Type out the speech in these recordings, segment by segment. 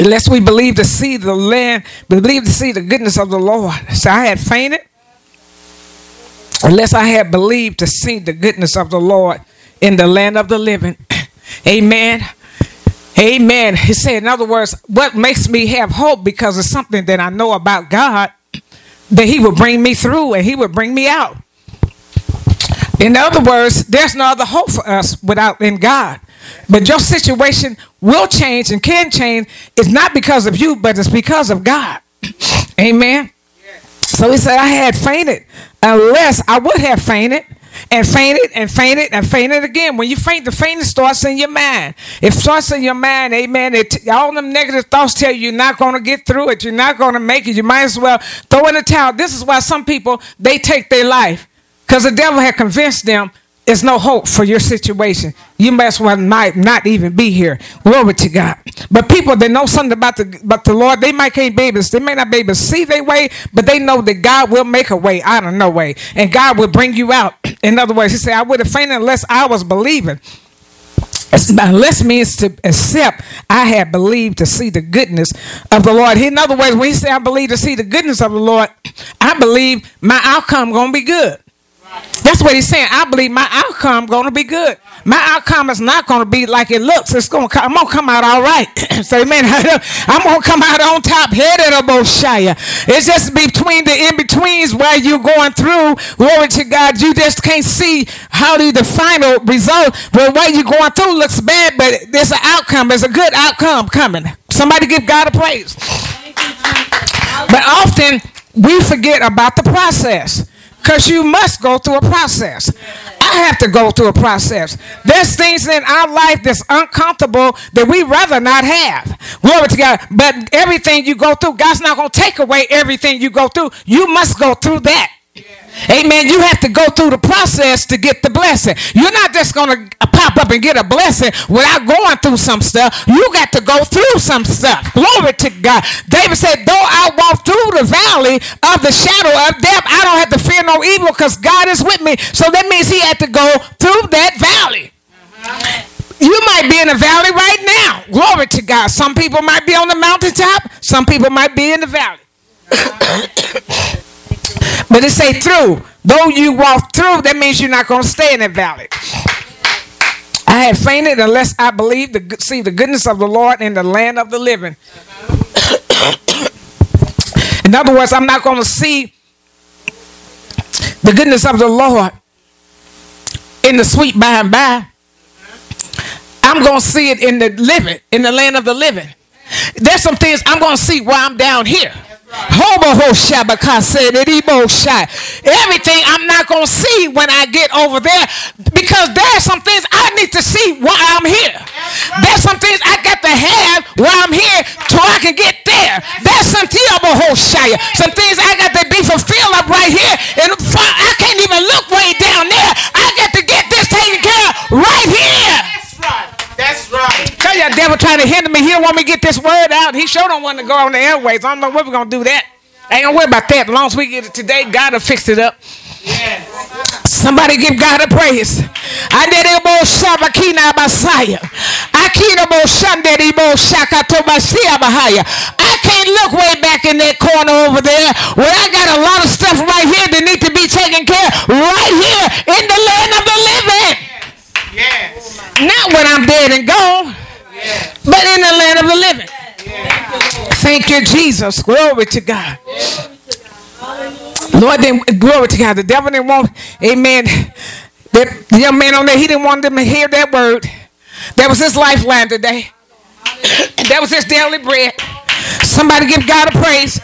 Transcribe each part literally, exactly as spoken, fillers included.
unless we believe to see the land, believe to see the goodness of the Lord. So I had fainted unless I had believed to see the goodness of the Lord in the land of the living. Amen. Amen. He said, in other words, what makes me have hope, because it's something that I know about God, that he would bring me through and he would bring me out. In other words, there's no other hope for us without in God. But your situation will change and can change. It's not because of you, but it's because of God. Amen. So he said, I had fainted unless I would have fainted and fainted and fainted and fainted again. When you faint, the fainting starts in your mind. It starts in your mind, amen. It, all them negative thoughts tell you you're not going to get through it. You're not going to make it. You might as well throw in the towel. This is why some people, they take their life, because the devil had convinced them there's no hope for your situation. You might as well might not even be here. Glory to God. But people that know something about the about the Lord, they might can't be able to, they may not be able to see their way, but they know that God will make a way out of no way. And God will bring you out. In other words, he said, I would have fainted unless I was believing. Unless means to accept, I had believed to see the goodness of the Lord. In other words, when he said I believe to see the goodness of the Lord, I believe my outcome going to be good. That's what he's saying. I believe my outcome going to be good. My outcome is not going to be like it looks. It's going to come, I'm going to come out all right. So, amen. I'm going to come out on top, headed a Boshaya. It's just between the in-betweens where you're going through. Glory to God. You just can't see how the, the final result. But what you're going through looks bad, but there's an outcome. There's a good outcome coming. Somebody give God a praise. But often we forget about the process. Because you must go through a process. I have to go through a process. There's things in our life that's uncomfortable that we rather not have. Glory to God. But everything you go through, God's not going to take away everything you go through. You must go through that. Amen. You have to go through the process to get the blessing. You're not just going to pop up and get a blessing without going through some stuff. You got to go through some stuff. Glory to God. David said, though I walk through the valley of the shadow of death, I don't have to fear no evil because God is with me. So that means he had to go through that valley. You might be in a valley right now. Glory to God. Some people might be on the mountaintop. Some people might be in the valley. But it say through. Though you walk through, that means you're not going to stay in that valley. I had fainted unless I believed to see the goodness of the Lord in the land of the living. In other words, I'm not going to see the goodness of the Lord in the sweet by and by. I'm going to see it in the living, in the land of the living. There's some things I'm going to see while I'm down here. Everything I'm not going to see when I get over there, because there's some things I need to see while I'm here. There's some things I got to have while I'm here so I can get there. There's some some things I got to be fulfilled up right here, and I can't even look way down there. I got to get this taken care of right here. That's right. That's right. Tell you, devil trying to hinder me. He don't want me to get this word out. He sure don't want to go on the airways. I don't know what we're going to do that. I ain't going to worry about that. As long as we get it today, God will fix it up. Yes. Somebody give God a praise. I can't look way back in that corner over there where I got a lot of stuff right here that need to be taken care of right here in the land of the living. Yes. Not when I'm dead and gone, yes, but in the land of the living. Yes. Thank you, Jesus. Glory to God. Yes. Lord, then, glory to God. The devil didn't want, amen, that the young man on there, he didn't want them to hear that word. That was his lifeline today. That was his daily bread. Somebody give God a praise.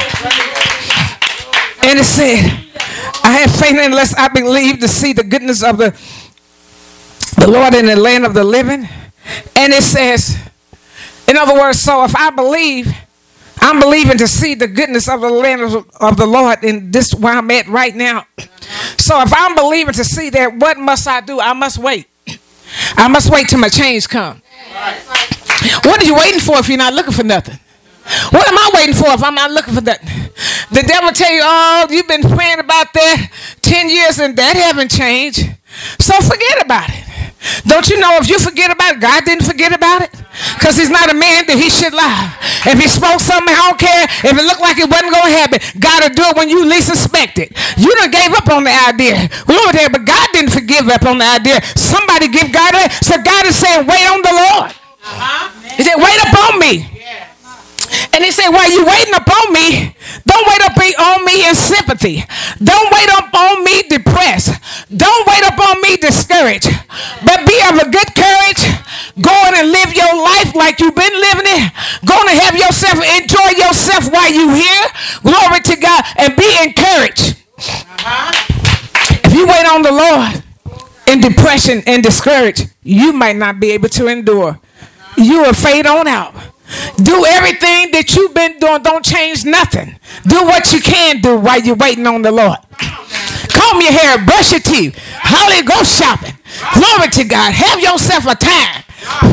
And it said, I have faith unless I believe to see the goodness of the the Lord in the land of the living. And it says, in other words, so if I believe, I'm believing to see the goodness of the land of, of the Lord in this where I'm at right now. So if I'm believing to see that, what must I do? I must wait. I must wait till my change come. What are you waiting for if you're not looking for nothing? What am I waiting for if I'm not looking for nothing? The devil tell you, oh, you've been praying about that ten years and that haven't changed. So forget about it. Don't you know if you forget about it, God didn't forget about it? Because he's not a man that he should lie. If he spoke something, I don't care. If it looked like it wasn't going to happen, God will do it when you least expect it. You done gave up on the idea. Lord, but God didn't forgive up on the idea. Somebody give God a. So God is saying, wait on the Lord. Uh-huh. He said, wait upon me. Yeah. And he said, while you waiting upon me, don't wait up on me in sympathy. Don't wait up on me depressed. Don't wait up on me discouraged. But be of a good courage. Go on and live your life like you've been living it. Go on and have yourself, enjoy yourself while you here. Glory to God. And be encouraged. Uh-huh. If you wait on the Lord in depression and discouraged, you might not be able to endure. You will fade on out. Do everything that you've been doing. Don't change nothing. Do what you can do while you're waiting on the Lord. Comb your hair, brush your teeth. Holy Ghost shopping. Glory to God. Have yourself a time.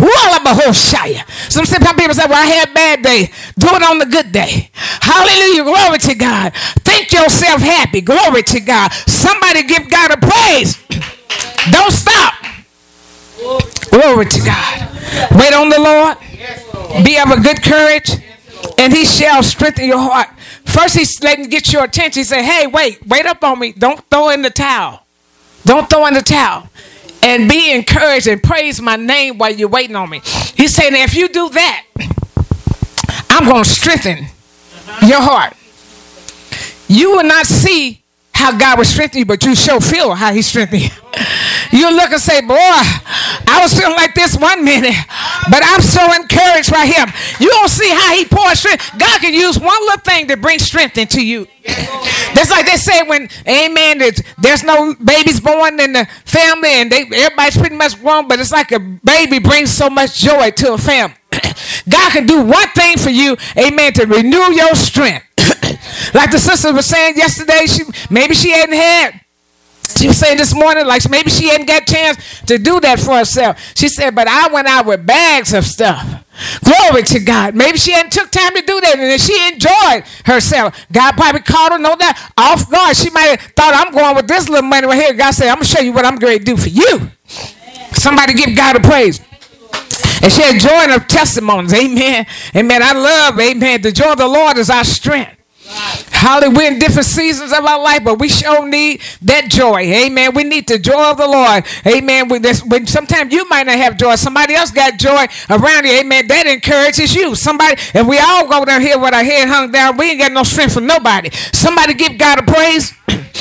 Some people say, well, I had a bad day. Do it on the good day. Hallelujah. Glory to God. Think yourself happy. Glory to God. Somebody give God a praise. Don't stop. Glory to God. Wait on the Lord. Be of a good courage, and he shall strengthen your heart. First, he's letting get your attention. He said, hey, wait, wait up on me. Don't throw in the towel. Don't throw in the towel. And be encouraged and praise my name while you're waiting on me. He's saying, if you do that, I'm going to strengthen your heart. You will not see how God will strengthen you, but you sure feel how he strengthened you. You look and say, boy, I was feeling like this one minute, but I'm so encouraged by him. You don't see how he pours strength. God can use one little thing to bring strength into you. That's like they say when, amen, there's no babies born in the family and they everybody's pretty much grown, but it's like a baby brings so much joy to a family. God can do one thing for you, amen, to renew your strength. Like the sister was saying yesterday, she maybe she hadn't had. She was saying this morning, like maybe she hadn't got a chance to do that for herself. She said, but I went out with bags of stuff. Glory to God. Maybe she hadn't took time to do that, and then she enjoyed herself. God probably caught her, no doubt, off guard. She might have thought, I'm going with this little money right here. God said, I'm going to show you what I'm going to do for you. Somebody give God a praise. And she had joy in her testimonies. Amen. Amen. I love, amen. The joy of the Lord is our strength. Hallelujah. We're in different seasons of our life, but we sure need that joy. Amen. We need the joy of the Lord. Amen. When, this, when sometimes you might not have joy, somebody else got joy around you. Amen. That encourages you. Somebody, if we all go down here with our head hung down, we ain't got no strength from nobody. Somebody give God a praise.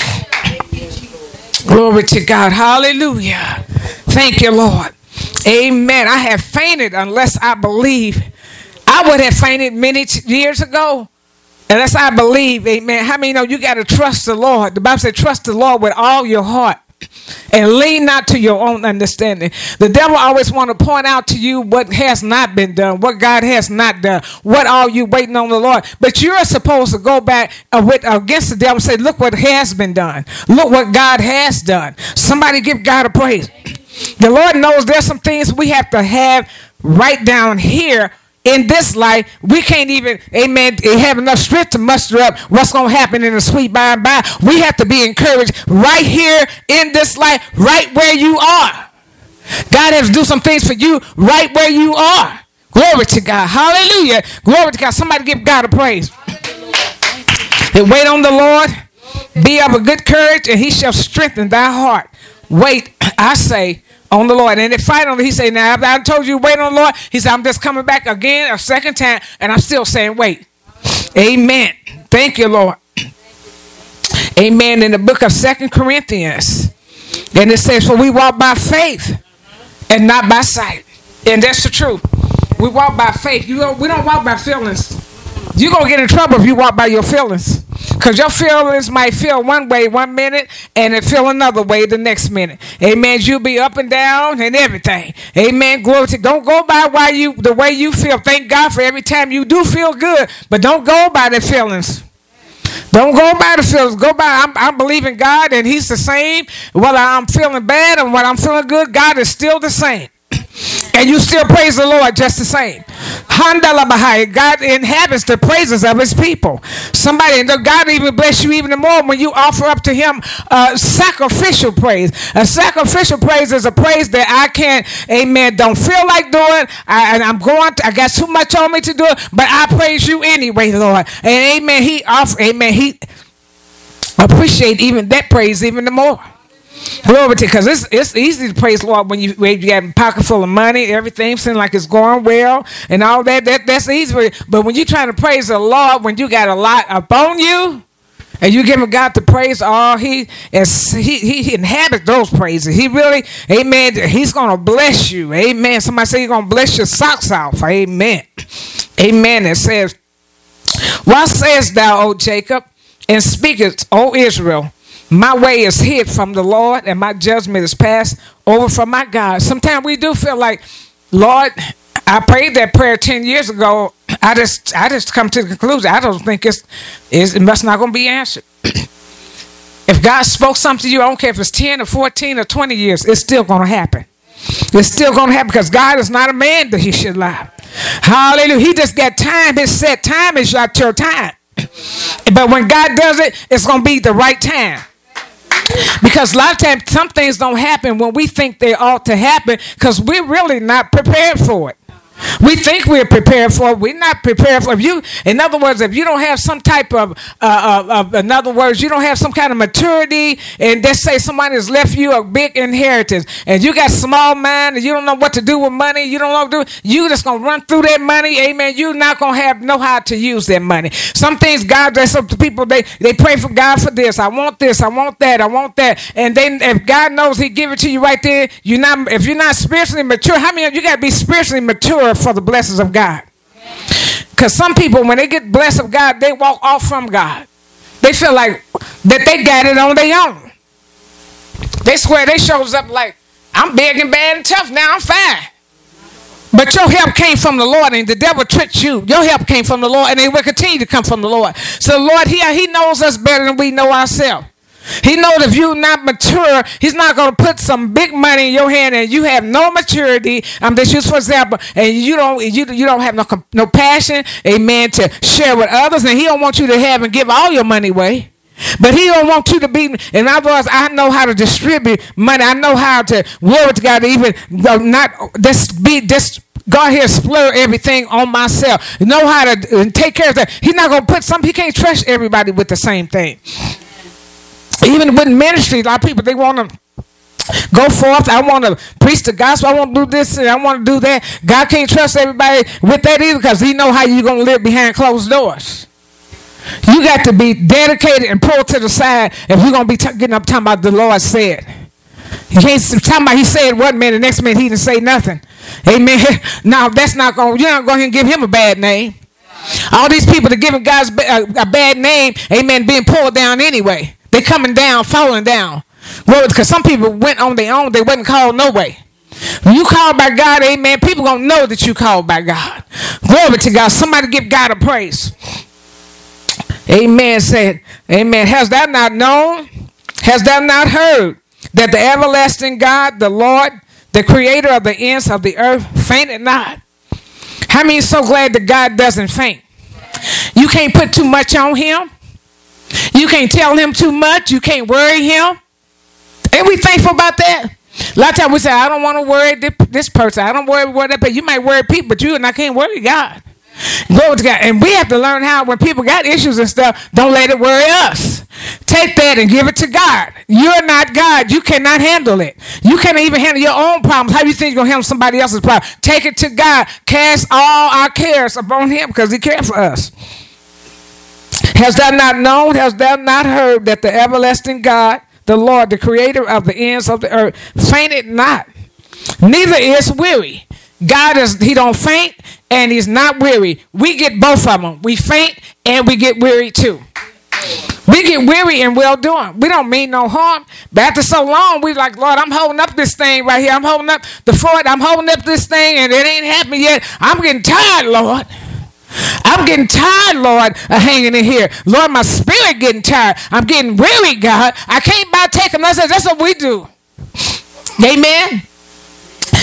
Glory to God. Hallelujah. Thank you, Lord. Amen. I have fainted unless I believe. I would have fainted many t- years ago. Unless I believe, amen. How many know you got to trust the Lord? The Bible says trust the Lord with all your heart and lean not to your own understanding. The devil always want to point out to you what has not been done, what God has not done, what are you waiting on the Lord. But you're supposed to go back uh, with, uh, against the devil and say, look what has been done. Look what God has done. Somebody give God a praise. The Lord knows there's some things we have to have right down here. In this life, we can't even, amen, have enough strength to muster up what's going to happen in the sweet by and by. We have to be encouraged right here in this life, right where you are. God has to do some things for you right where you are. Glory to God. Hallelujah. Glory to God. Somebody give God a praise. And wait on the Lord. Be of a good courage, and he shall strengthen thy heart. Wait, I say, on the Lord. And then finally he said, now I told you wait on the Lord. He said, I'm just coming back again a second time, and I'm still saying wait. Amen. Thank you, Lord. Amen. In the book of Second Corinthians, and it says, for we walk by faith and not by sight. And that's the truth. We walk by faith. You know, we don't walk by feelings. You're going to get in trouble if you walk by your feelings. Because your feelings might feel one way one minute and it feel another way the next minute. Amen. You'll be up and down and everything. Amen. Glory to God. Don't go by why you the way you feel. Thank God for every time you do feel good. But don't go by the feelings. Don't go by the feelings. Go by, I'm, I'm believing God and he's the same. Whether I'm feeling bad or whether I'm feeling good, God is still the same. And you still praise the Lord just the same. Handala Bahai. God inhabits the praises of his people. Somebody, and God even bless you even more when you offer up to him uh, sacrificial praise. A sacrificial praise is a praise that I can't, amen, don't feel like doing. I, and I'm going, to, I got too much on me to do it, but I praise you anyway, Lord. And amen, he offer, amen, he appreciate even that praise even the more. Glory to, because it's it's easy to praise Lord when you when you have a pocket full of money, everything seems like it's going well and all that. That that's easy. But when you're trying to praise the Lord, when you got a lot upon you, and you giving God the praise, all he is he he inhabits those praises. He really, amen. He's gonna bless you, amen. Somebody say he's gonna bless your socks off, amen, amen. It says, "What sayest thou, O Jacob, and speakest, O Israel? My way is hid from the Lord, and my judgment is passed over from my God." Sometimes we do feel like, Lord, I prayed that prayer ten years ago. I just I just come to the conclusion, I don't think it's, it's it must not going to be answered. If God spoke something to you, I don't care if it's ten or fourteen or twenty years, it's still going to happen. It's still going to happen because God is not a man that he should lie. Hallelujah. He just got time. His set time is not your time. But when God does it, it's going to be the right time. Because a lot of times some things don't happen when we think they ought to happen because we're really not prepared for it. We think we're prepared for it. We're not prepared for it. If you, in other words, if you don't have some type of, uh, of, of, in other words, you don't have some kind of maturity, and let's say somebody has left you a big inheritance, and you got small mind, and you don't know what to do with money, you don't know what to do, you just gonna run through that money, amen. You're not gonna have know how to use that money. Some things God does up to people, they they pray for God for this. I want this. I want that. I want that. And then if God knows He give it to you right there, you're not. If you're not spiritually mature, how many of you got to be spiritually mature for the blessings of God? Because some people, when they get blessed of God, they walk off from God. They feel like that they got it on their own. They swear they shows up like, I'm big and bad and tough, now I'm fine. But your help came from the Lord, and the devil tricked you. Your help came from the Lord, and it will continue to come from the Lord. So the Lord, he, he knows us better than we know ourselves. He knows if you're not mature, he's not going to put some big money in your hand and you have no maturity. I'm just used for example, and you don't you, you don't have no no passion, amen, to share with others, and he don't want you to have and give all your money away. But he don't want you to be. In other words, I know how to distribute money. I know how to work with God, even not just be just. God here splur everything on myself. Know how to take care of that. He's not going to put some. He can't trust everybody with the same thing. Even with ministry, a lot of people, they want to go forth. I want to preach the gospel. I want to do this and I want to do that. God can't trust everybody with that either because he know how you're going to live behind closed doors. You got to be dedicated and pulled to the side if you're going to be t- getting up talking about the Lord said. You can't talk about he said one minute, the next minute he didn't say nothing. Amen. Now that's not going. You're not going to give him a bad name. All these people that giving God's a, a bad name, amen, being pulled down anyway. They coming down, falling down. Well, because some people went on their own. They wasn't called no way. When you called by God, amen, people gonna know that you called by God. Glory to God. Somebody give God a praise. Amen. Said, amen. Has thou not known? Has thou not heard that the everlasting God, the Lord, the creator of the ends of the earth, fainted not? How many is so glad that God doesn't faint? You can't put too much on him. You can't tell him too much. You can't worry him. Ain't we thankful about that? A lot of times we say, I don't want to worry this person. I don't worry what that, but you might worry people, but you and I can't worry God. Glory to God. And we have to learn how when people got issues and stuff, don't let it worry us. Take that and give it to God. You're not God. You cannot handle it. You can't even handle your own problems. How do you think you're going to handle somebody else's problem? Take it to God. Cast all our cares upon him because he cares for us. Has thou not known? Has thou not heard that the everlasting God, the Lord, the creator of the ends of the earth, fainted not, neither is weary. God is, he don't faint and he's not weary. We get both of them. We faint and we get weary too. We get weary and well doing. We don't mean no harm. But after so long, we like, Lord, I'm holding up this thing right here. I'm holding up the fort. I'm holding up this thing and it ain't happened yet. I'm getting tired, Lord. I'm getting tired, Lord, of hanging in here. Lord, my spirit getting tired. I'm getting weary, God. I can't buy take unless that's what we do. Amen.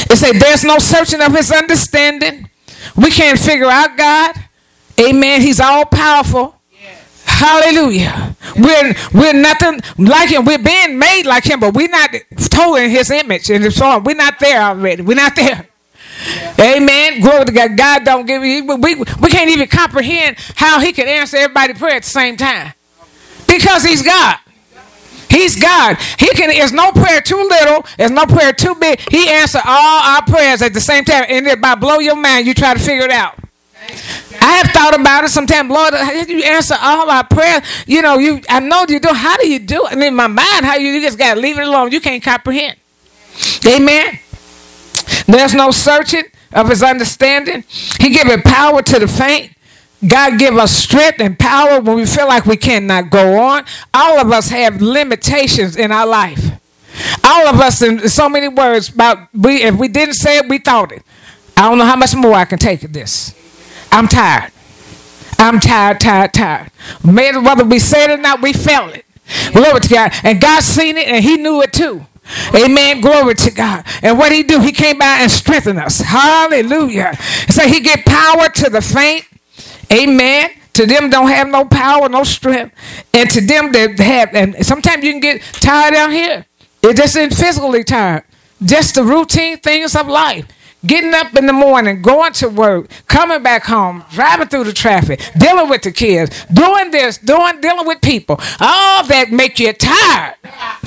It said there's no searching of his understanding. We can't figure out God. Amen. He's all powerful. Yes. Hallelujah. Yes. We're we're nothing like him. We're being made like him, but we're not totally in his image and so on. We're not there already. We're not there. Yeah. Amen. Glory to God. God don't give you. We, we can't even comprehend how he can answer everybody's prayer at the same time. Because he's God. He's God. He can. There's no prayer too little. There's no prayer too big. He answers all our prayers at the same time. And it about blow your mind. You try to figure it out. I have thought about it sometimes. Lord, how do you answer all our prayers? You know, you. I know you do. How do you do it? And in my mind, how you, you just got to leave it alone. You can't comprehend. Amen. There's no searching of his understanding. He giveth power to the faint. God give us strength and power when we feel like we cannot go on. All of us have limitations in our life. All of us, in so many words, about we if we didn't say it, we thought it. I don't know how much more I can take of this. I'm tired. I'm tired, tired, tired. Maybe whether we said it or not, we felt it. Glory to God. And God seen it and he knew it too. Amen. Glory to God. And what he do? He came by and strengthened us. Hallelujah. So he get power to the faint. Amen. To them don't have no power, no strength. And to them that have, and sometimes you can get tired out here. It just isn't physically tired. Just the routine things of life. Getting up in the morning, going to work, coming back home, driving through the traffic, dealing with the kids, doing this, doing, dealing with people. All that make you tired.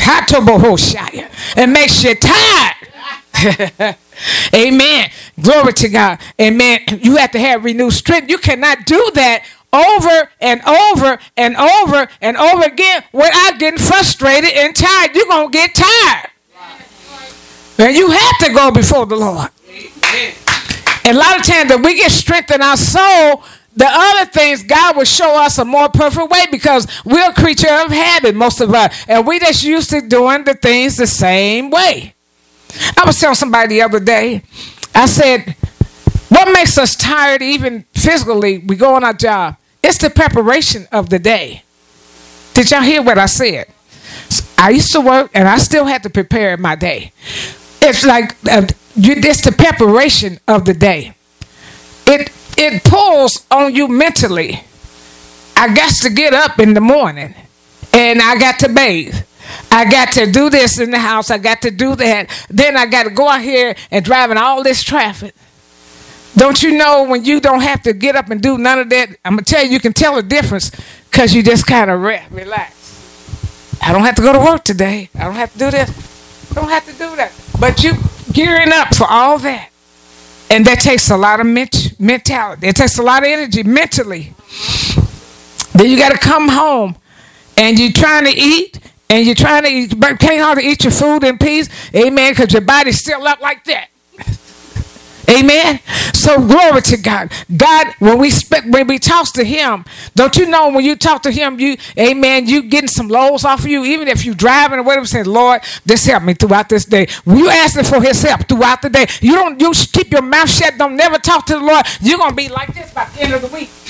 It makes you tired. Amen. Glory to God. Amen. You have to have renewed strength. You cannot do that over and over and over and over again without getting frustrated and tired. You're going to get tired. And you have to go before the Lord. And a lot of times that we get strength in our soul, the other things God will show us a more perfect way because we're a creature of habit, most of us. And we just used to doing the things the same way. I was telling somebody the other day, I said, what makes us tired even physically? We go on our job. It's the preparation of the day. Did y'all hear what I said? I used to work and I still had to prepare my day. It's like uh, you, it's the preparation of the day. It it pulls on you mentally. I got to get up in the morning and I got to bathe. I got to do this in the house. I got to do that. Then I got to go out here and drive in all this traffic. Don't you know when you don't have to get up and do none of that? I'm going to tell you, you can tell the difference because you just kind of re- relax. I don't have to go to work today. I don't have to do this. I don't have to do that. But you gearing up for all that. And that takes a lot of ment- mentality. It takes a lot of energy mentally. Then you got to come home and you're trying to eat. And you're trying to eat, but can't hardly eat your food in peace. Amen. Because your body's still up like that. Amen. So glory to God. God, when we spe- when we talk to him, don't you know when you talk to him, you, amen, you getting some loads off of you, even if you're driving or whatever, saying, Lord, just help me throughout this day. When you asking for his help throughout the day, you don't, you keep your mouth shut, don't never talk to the Lord. You're going to be like this by the end of the week.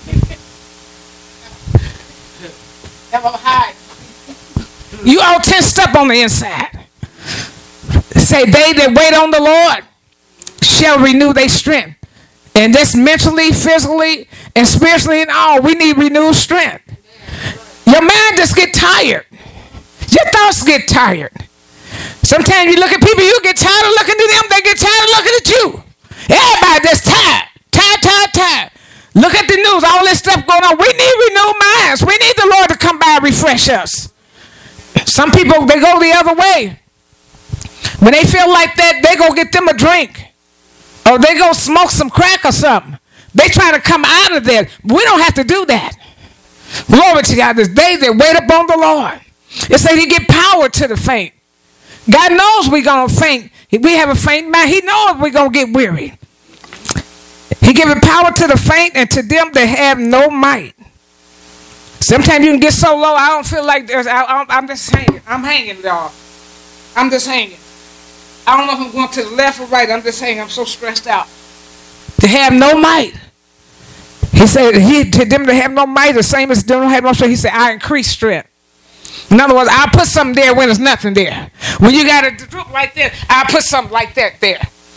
Never hide. You all tensed up on the inside. Say, they that wait on the Lord shall renew their strength. And that's mentally, physically, and spiritually and all. We need renewed strength. Your mind just get tired. Your thoughts get tired. Sometimes you look at people, you get tired of looking at them. They get tired of looking at you. Everybody just tired. Tired, tired, tired. Look at the news. All this stuff going on. We need renewed minds. We need the Lord to come by and refresh us. Some people, they go the other way. When they feel like that, they go get them a drink. Or they go smoke some crack or something. They try to come out of that. We don't have to do that. Glory to God. This day they wait upon the Lord. It said he get power to the faint. God knows we're going to faint. We have a faint mind. He knows we're going to get weary. He giveth power to the faint and to them that have no might. Sometimes you can get so low, I don't feel like there's, I, I, I'm just hanging. I'm hanging, y'all. I'm just hanging. I don't know if I'm going to the left or right. I'm just hanging. I'm so stressed out. To have no might. He said, he, to them that have no might, the same as them that have no strength. He said, I increase strength. In other words, I'll put something there when there's nothing there. When you got a droop like that, I'll put something like that there.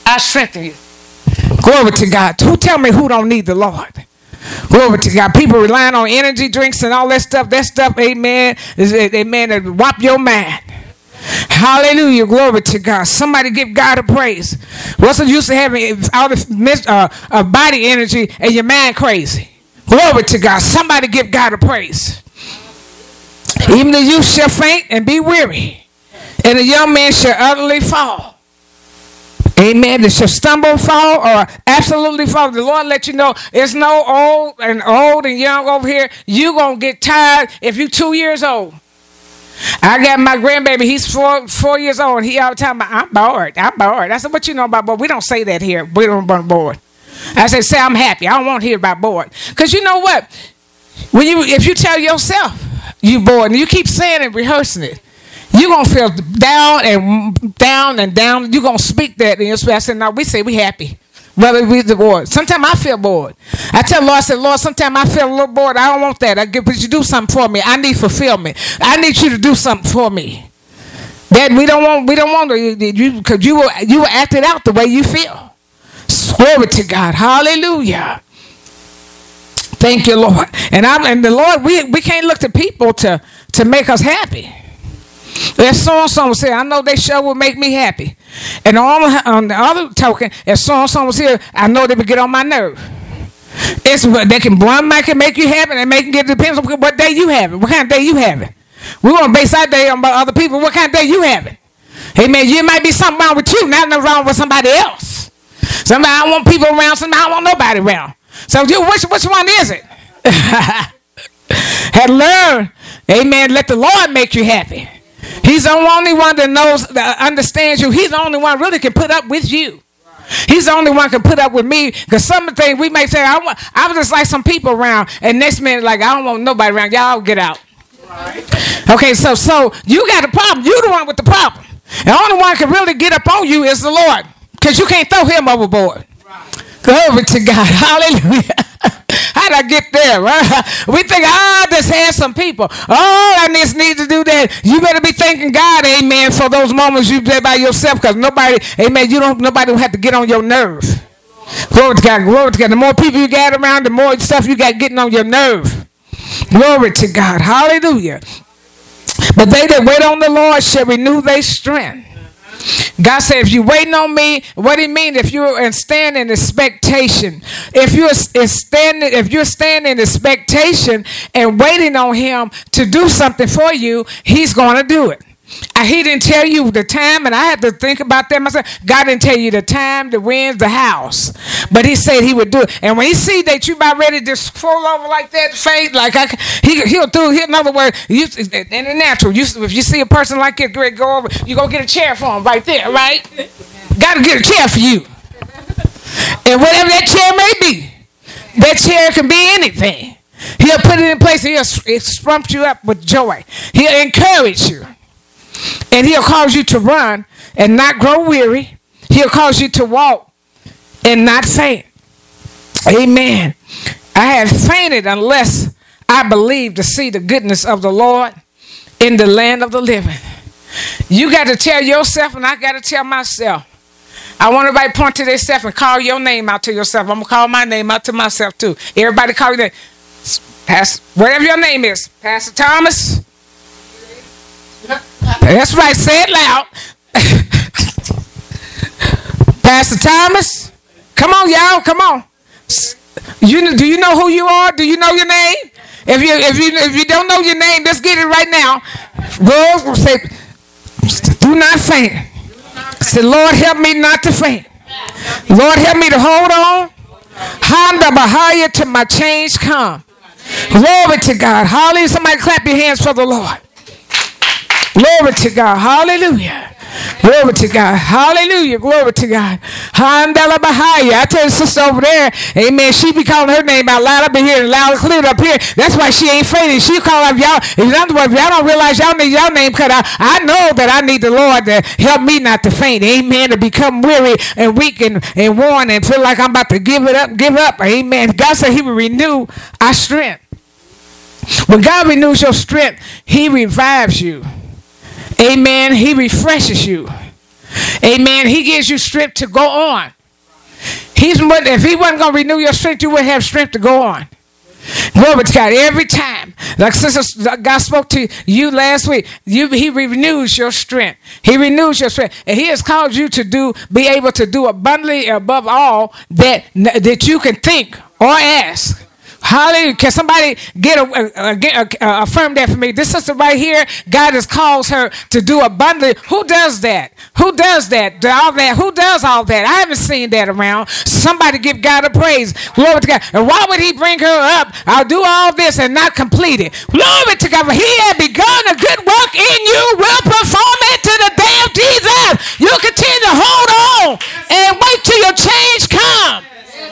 I strengthen you. Glory to God. Who tell me who don't need the Lord? Glory to God. People relying on energy drinks and all that stuff. That stuff, amen, is amen, that whop your mind. Hallelujah. Glory to God. Somebody give God a praise. What's the use of having all this uh, uh, body energy and your mind crazy? Glory to God. Somebody give God a praise. Even the youth shall faint and be weary, and the young man shall utterly fall. Amen. They shall stumble, fall, or absolutely fall. The Lord let you know there's no old and old and young over here. You're going to get tired if you're two years old. I got my grandbaby. He's four four years old. And he all the time, I'm bored. I'm bored. I said, what you know about bored? We don't say that here. We don't want bored. I said, say I'm happy. I don't want to hear about bored. Because you know what? When you if you tell yourself you bored and you keep saying and rehearsing it, you're going to feel down and down and down. You're going to speak that in your spirit. I said, no, we say we happy. Whether we the bored. Sometimes I feel bored. I tell the Lord, I said, Lord, sometimes I feel a little bored. I don't want that. I get, but you do something for me. I need fulfillment. I need you to do something for me. That we don't want. We don't want to. You because you will. You will act it out the way you feel. Glory to God. Hallelujah. Thank you, Lord. And I'm and the Lord. We we can't look to people to to make us happy. If so and so was here, I know they sure will make me happy. And on, on the other token, if so and so was here, I know they would get on my nerve. It's they can one might can make you happy, and make it depends on what day you having, what kind of day you having. We want to base our day on other people. What kind of day you having? Amen. You might be something wrong with you, not nothing wrong with somebody else. Somebody I want people around, somebody I don't want nobody around. So you, which which one is it? Had learned, amen. Let the Lord make you happy. He's the only one that knows, that understands you. He's the only one really can put up with you. He's the only one can put up with me. Because some of the things we may say, I want, I was just like some people around, and next minute, like, I don't want nobody around. Y'all get out. Right. Okay, so so you got a problem. You're the one with the problem. The only one can really get up on you is the Lord. Because you can't throw him overboard. Right. Glory to God. Hallelujah. How'd I get there? Right? We think, ah, oh, this handsome people. Oh, I just need to do that. You better be thanking God, amen, for those moments you did by yourself, because nobody, amen, you don't, nobody will have to get on your nerve. Glory to God, glory to God. The more people you got around, the more stuff you got getting on your nerve. Glory to God. Hallelujah. But they that wait on the Lord shall renew their strength. God said, if you're waiting on me, what do you mean? If you're standing in expectation, if you're standing, if you're standing in expectation and waiting on him to do something for you, he's going to do it. He didn't tell you the time, and I had to think about that myself. God didn't tell you the time, the winds, the house, but he said he would do it. And when he see that you about ready to just fall over like that, faith, like I, he, he'll do it. In other words, you, in the natural, you, if you see a person like that, great, go over, you go get a chair for him right there, right? Got to get a chair for you. And whatever that chair may be, that chair can be anything. He'll put it in place, and he'll sprump you up with joy. He'll encourage you. And he'll cause you to run and not grow weary. He'll cause you to walk and not faint. Amen. I have fainted unless I believe to see the goodness of the Lord in the land of the living. You got to tell yourself, and I got to tell myself. I want everybody to point to themselves and call your name out to yourself. I'm going to call my name out to myself too. Everybody call your name. Pastor, whatever your name is. Pastor Thomas. That's right, say it loud. Pastor Thomas, come on, y'all, come on. You do you know who you are? Do you know your name? If you if you if you don't know your name, let's get it right now. Go say, do not faint. Say, Lord, help me not to faint. Lord, help me to hold on. Honda Bahaya till my change come. Glory to God. Hallelujah. Somebody clap your hands for the Lord. Glory to God. Hallelujah. Glory to God. Hallelujah. Glory to God. Handala Bahaya. I tell the sister over there, amen, she be calling her name out loud up in here and loud and clear up here. That's why she ain't fainting. She call out y'all. In other words, if y'all don't realize y'all need y'all name cut out, I know that I need the Lord to help me not to faint. Amen. To become weary and weak and, and worn and feel like I'm about to give it up, give up. Amen. God said he will renew our strength. When God renews your strength, he revives you. Amen. He refreshes you. Amen. He gives you strength to go on. He's if he wasn't going to renew your strength, you wouldn't have strength to go on. Glory to God. Every time, like Sister God spoke to you last week, you he renews your strength. He renews your strength, and he has called you to do, be able to do abundantly above all that that you can think or ask. Hallelujah. Can somebody get a, a, a, a, affirm that for me? This sister right here, God has called her to do abundantly. Who does that? Who does that? All that? Who does all that? I haven't seen that around. Somebody give God a praise. Glory to God. And why would he bring her up? I'll do all this and not complete it. Glory to God. He had begun a good work in you, will perform it to the day of Jesus. You continue to hold on and wait till your change comes.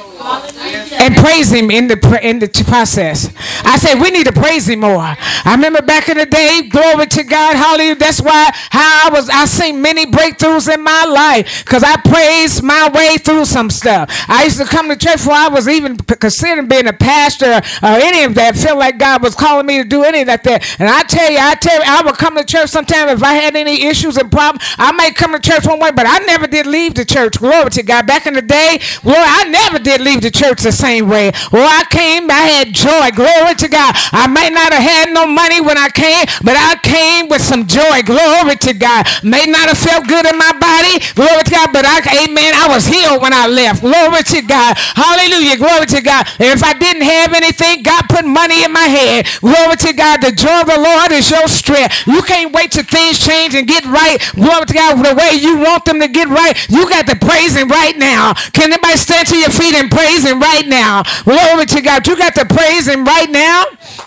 And praise him in the in the process. I said we need to praise him more. I remember back in the day, glory to God, hallelujah. That's why how I was I seen many breakthroughs in my life because I praised my way through some stuff. I used to come to church before I was even considering being a pastor or any of that. Feel like God was calling me to do any of that. There. And I tell you, I tell you, I would come to church sometimes if I had any issues and problems. I might come to church one way, but I never did leave the church. Glory to God. Back in the day, glory, I never did leave the church the same way. Well, I came, I had joy. Glory to God. I might not have had no money when I came, but I came with some joy. Glory to God. May not have felt good in my body. Glory to God. But I, amen, I was healed when I left. Glory to God. Hallelujah. Glory to God. And if I didn't have anything, God put money in my head. Glory to God. The joy of the Lord is your strength. You can't wait till things change and get right. Glory to God. The way you want them to get right, you got to praise him right now. Can anybody stand to your feet and praise him right now? Glory to God. You got to praise him right now.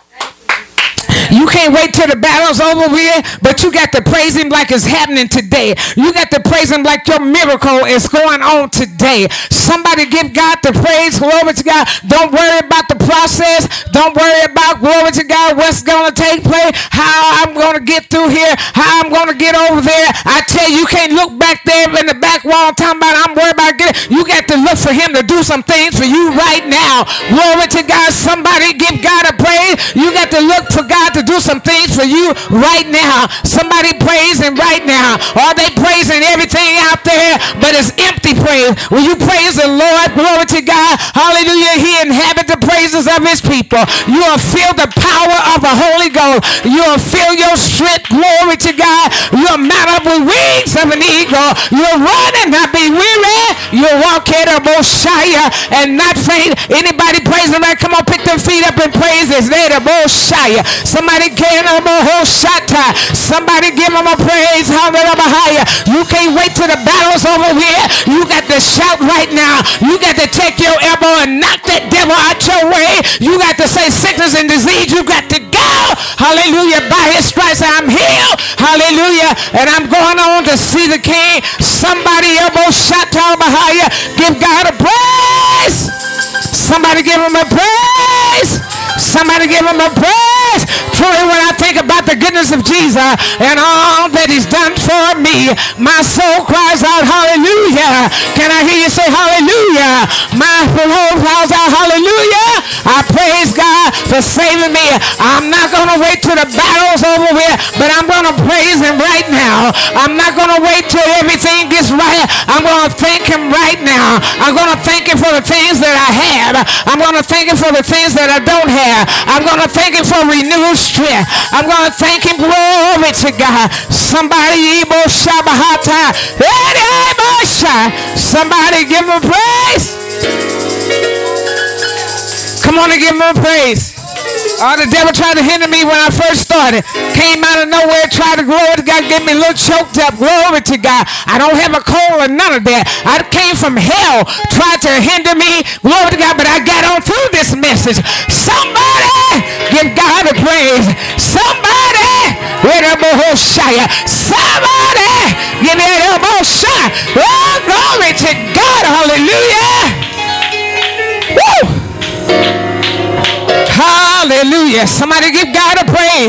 You can't wait till the battle's over with, but you got to praise him like it's happening today. You got to praise him like your miracle is going on today. Somebody give God the praise. Glory to God. Don't worry about the process. Don't worry about, glory to God, what's going to take place, how I'm going to get through here, how I'm going to get over there. I tell you, you can't look back there in the back wall talking about I'm worried about getting. You got to look for him to do some things for you right now. Glory to God. Somebody give God a praise. You got to look for God to do some things for you right now. Somebody praise him right now. Are they praising everything out there, but it's empty praise? When you praise the Lord, glory to God, hallelujah, he inhabits the praises of his people. You will feel the power of the Holy Ghost. You will feel your strength, glory to God. You'll mount up with wings of an eagle. You'll run and not be weary. You'll walk here to Mosiah and not faint. Anybody praising right? Come on, pick their feet up and praise his name, Mosiah. Somebody give him a whole shot. Somebody give him a praise. Hallelujah. You can't wait till the battle's over here. You got to shout right now. You got to take your elbow and knock that devil out your way. You got to say sickness and disease. You got to go. Hallelujah. By his stripes I'm healed. Hallelujah. And I'm going on to see the king. Somebody elbow shot down behind you. Give God a praise. Somebody give him a praise. Somebody give him a praise. Truly, when I think about the goodness of Jesus and all that he's done for me, my soul cries out, hallelujah. Can I hear you say hallelujah? My soul cries out, hallelujah. I praise God for saving me. I'm not going to wait till the battle's over with, but I'm going to praise him right now. I'm not going to wait till everything gets right. I'm going to thank him right now. I'm going to thank him for the things that I have. I'm going to thank him for the things that I don't have. I'm going to thank him for renewed strength. I'm going to thank him. Glory to God. Somebody, somebody give him praise. Come on and give him praise. Oh, the devil tried to hinder me when I first started. Came out of nowhere, tried to glory to God, get me a little choked up. Glory to God. I don't have a cold or none of that. I came from hell, tried to hinder me. Glory to God, but I got on through this message. Somebody give God a praise. Somebody, somebody give me an elbow shot. Oh, glory to God. Hallelujah. Woo. Hallelujah. Somebody give God a praise.